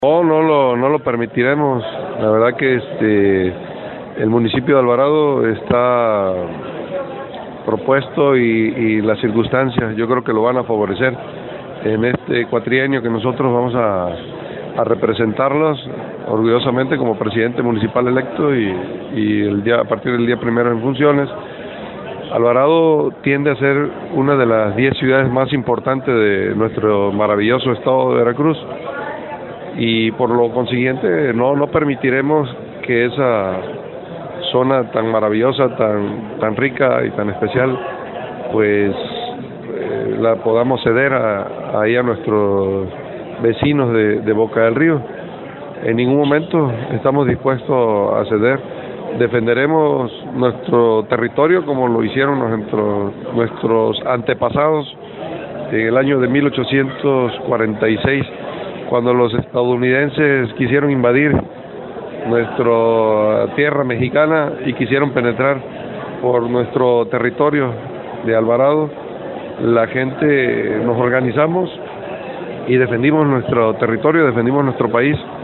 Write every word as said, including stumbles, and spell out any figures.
No, no lo, no lo permitiremos. La verdad que este el municipio de Alvarado está propuesto y, y las circunstancias yo creo que lo van a favorecer en este cuatrienio que nosotros vamos a, a representarlos orgullosamente como presidente municipal electo y, y el día, a partir del día primero en funciones. Alvarado tiende a ser una de las diez ciudades más importantes de nuestro maravilloso estado de Veracruz y por lo consiguiente no, no permitiremos que esa zona tan maravillosa, tan, tan rica y tan especial, pues eh, la podamos ceder a, ahí a nuestros vecinos de, de Boca del Río. En ningún momento estamos dispuestos a ceder. Defenderemos nuestro territorio como lo hicieron nuestro, nuestros antepasados en el año de mil ochocientos cuarenta y seis, cuando los estadounidenses quisieron invadir nuestra tierra mexicana y quisieron penetrar por nuestro territorio de Alvarado. La gente nos organizamos y defendimos nuestro territorio, defendimos nuestro país.